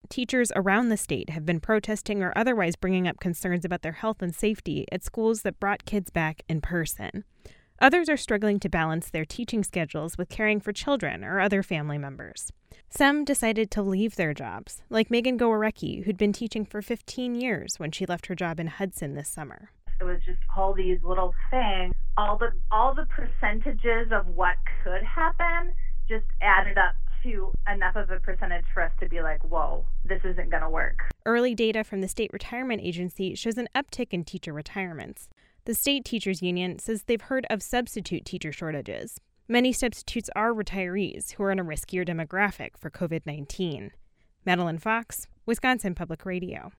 Teachers around the state have been protesting or otherwise bringing up concerns about their health and safety at schools that brought kids back in person. Others are struggling to balance their teaching schedules with caring for children or other family members. Some decided to leave their jobs, like Megan Gowarecki, who'd been teaching for 15 years when she left her job in Hudson this summer. It was just all these little things. All the percentages of what could happen just added up to enough of a percentage for us to be like, whoa, this isn't going to work. Early data from the State Retirement Agency shows an uptick in teacher retirements. The state teachers union says they've heard of substitute teacher shortages. Many substitutes are retirees who are in a riskier demographic for COVID-19. Madeline Fox, Wisconsin Public Radio.